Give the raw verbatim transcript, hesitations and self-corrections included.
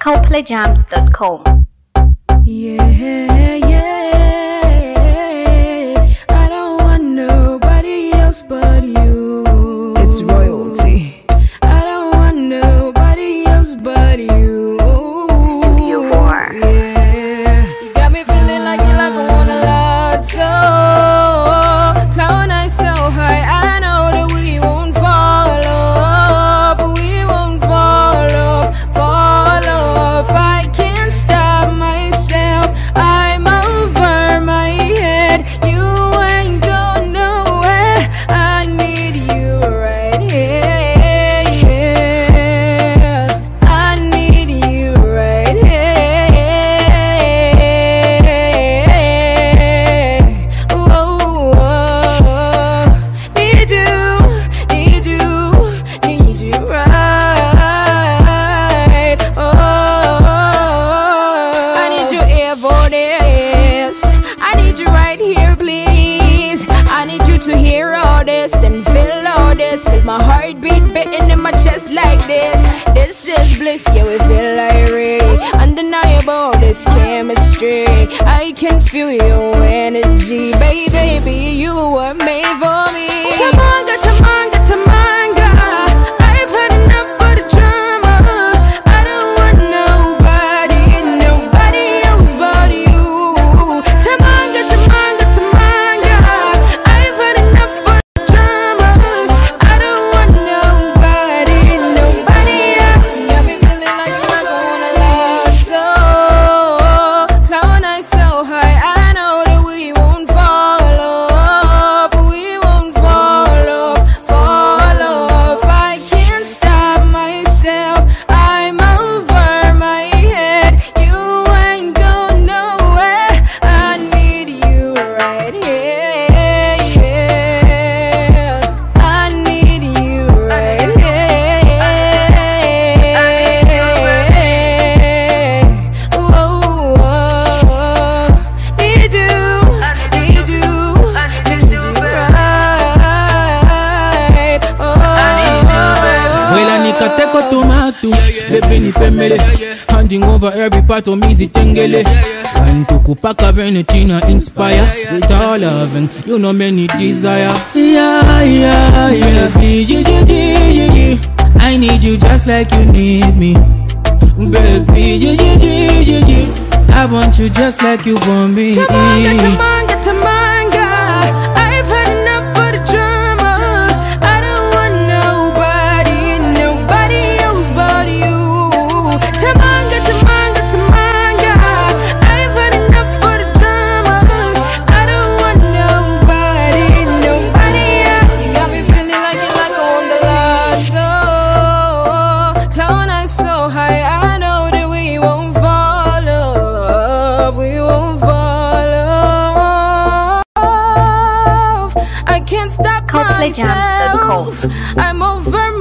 coldplay jams dot com. Yeah, yeah, I don't want nobody else but you. It's royalty. I don't want nobody else but you. Studio four. Yeah, you got me feeling like you like I want a lot. So cloud nine so high, I know that we won't fall off. We won't fall off, fall off. I can't stop myself. I'm over my head. You ain't going nowhere. I need you right here. Yeah. I need you right here. Whoa, whoa. Need you, need you, need you right. Oh, I need you here for this. I need you right here, please. I need you to hear all this and feel all this. Feel my heartbeat beating in my chest like this. This is bliss, yeah, we feel like rain. Undeniable, this chemistry. I can feel your energy, baby, baby, you were made for me. Tamanga, tamanga, tamanga. I've had enough of the drama. I don't want nobody, nobody else but you. Tamanga, tamanga, tamanga. I've had enough of the drama. I don't want nobody, nobody else. Got me feeling like you're not gonna love. So cloud nine so high, I know that we won't fall off. We won't fall off, fall off. I can't stop myself. I'm over my head. You ain't going nowhere. I need you right here. Yeah. I need you right here. Whoa, whoa. Need you, need you, need you right. Oh, Wela nikateko tomatu, baby ni pemele. Handing over every part of me zitengele. And to kupaka Venetina inspire with all loving, you know many desire. Yeah, yeah, yeah, baby, yeah, yeah, yeah, yeah. I need you just like you need me, baby, yeah, yeah, yeah, yeah, yeah. I want you just like you want me. Tamanga, tamanga, tamanga. I've had enough of the drama. I don't want nobody, nobody else but you. Tamanga, tamanga, tamanga. I've had enough of the drama. I don't want nobody, nobody else. You got me feeling like you're like on the lot. So cloud nine so high, I know that we won't fall off. We won't fall off. I can't stop coldplay jams dot com. myself. I'm over